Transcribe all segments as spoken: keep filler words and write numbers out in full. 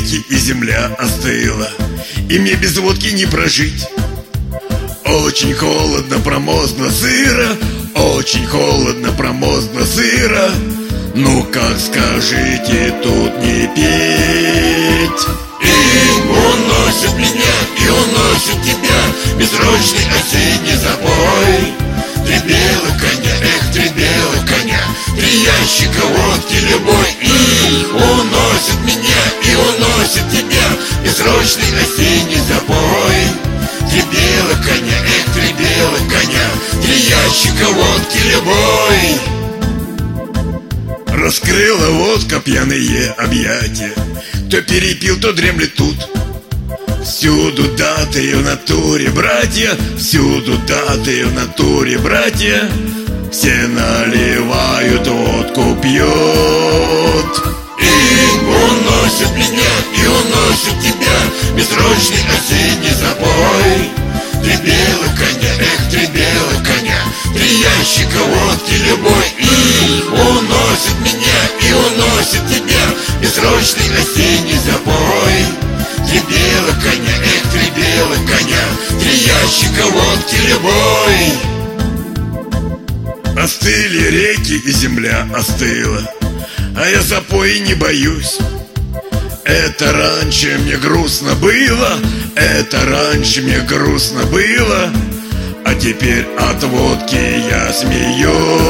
реки, и земля остыла, и мне без водки не прожить. Очень холодно, промозгло, сыро, очень холодно, промозгло, сыро. Ну как скажите тут не петь? И уносит меня, и уносит тебя бессрочный осенний запой. Три белых коня, эх, три белых коня, три ящика водки любой. И уносит меня, и уносит тебя бессрочный осенний запой. Три белых коня, эх, три белых коня, три ящика водки любой. Раскрыла водка пьяные объятия, кто перепил, то дремлет тут. Всюду даты в натуре, братья, всюду даты в натуре, братья. Все наливают, водку пьют. И уносит меня, и уносит тебя бессрочный осенний запой. Три белых коня, эх, три белых коня, три ящика водки любой. И уносит меня, и уносит тебя бессрочный осенний запой. Три белых коня, эх, три белых коня, три ящика водки любой. Остыли реки, и земля остыла, а я запои не боюсь. Это раньше мне грустно было, это раньше мне грустно было, а теперь от водки я смеюсь.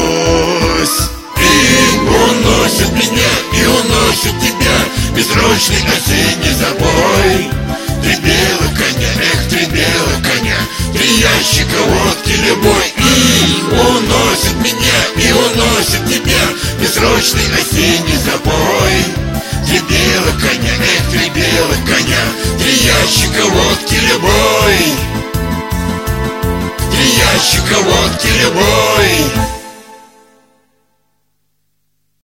И уносит меня, и уносит тебя бессрочный осенний запой. Три белых коня, эх, три белых коня, три ящика водки любой. И уносит меня, и уносит тебя бессрочный осенний запой. Три белых коня, эх, три белых коня, три ящика водки любой. Три ящика водки любой.